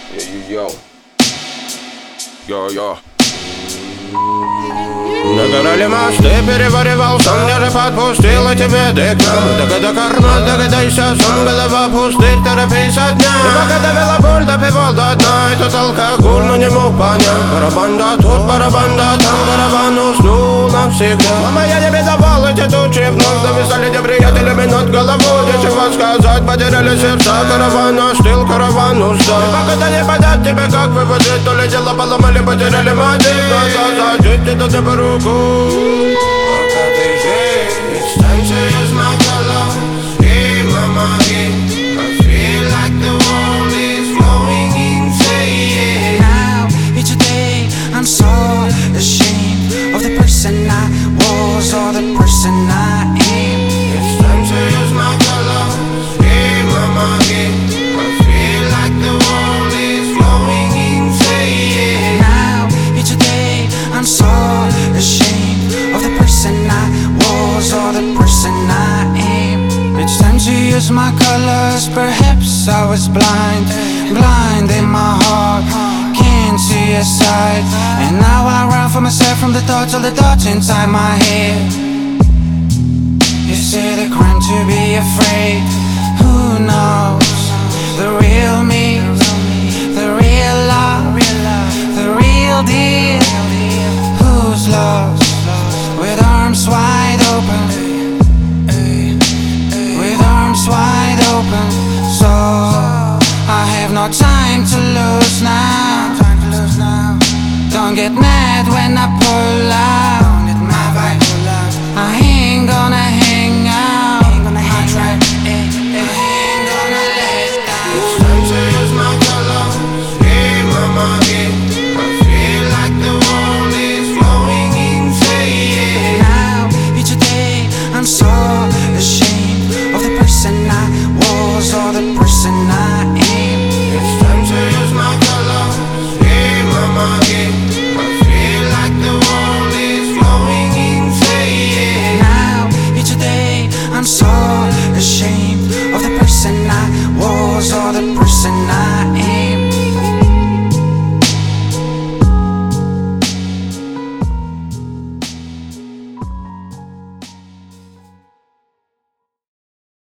Йо. Нагорали мосты, переваривал сон, где же подпустила тебе декна. Догада карма, догадайся, сон, голова пустырь, торопись от дня. И пока довела боль, допивал до дна, этот алкоголь, но не мог понять. Барабан да тут, барабан да там, барабан уснул навсегда. Мама, я не бедовал эти тучи, вновь зависали те приятелями над головой. Нечего сказать, потеряли сердца, караван остыл, караван устал. И пока не понять тебе, как выводы, то ли дело поломали, потеряли мотив. Глаза зажить, это не по руку. Пока ты здесь, it's time to use my colors. Hey, mama, I feel like the world is going insane. Now, each day, I'm so ashamed of the person I was or the person I am. It's time to use my colors. Hey, mama, I feel like the world is going insane. Now, each day, I'm so ashamed of the person I was or the person I am. It's time to use my colors. Perhaps I was blind in my heart, can't see a side. And now I run for myself from the thoughts, all the thoughts inside my head. Is it a crime to be afraid? Who knows? The real me, the real love, the real deal. Who's lost? With arms wide open, with arms wide open. So I have no time to lose now. Don't get mad when I